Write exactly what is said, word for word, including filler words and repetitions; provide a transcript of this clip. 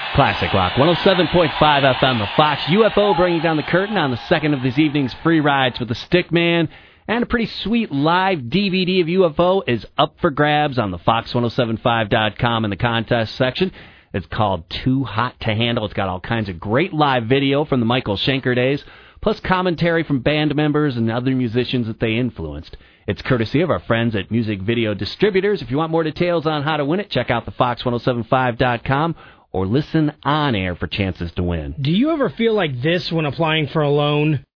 Classic Rock, one oh seven point five F M, the Fox. U F O bringing down the curtain on the second of this evening's free rides with the Stickman. And a pretty sweet live D V D of U F O is up for grabs on the fox ten seventy-five dot com in the contest section. It's called Too Hot to Handle. It's got all kinds of great live video from the Michael Schenker days, plus commentary from band members and other musicians that they influenced. It's courtesy of our friends at Music Video Distributors. If you want more details on how to win it, check out the fox ten seventy-five dot com or listen on air for chances to win. Do you ever feel like this when applying for a loan?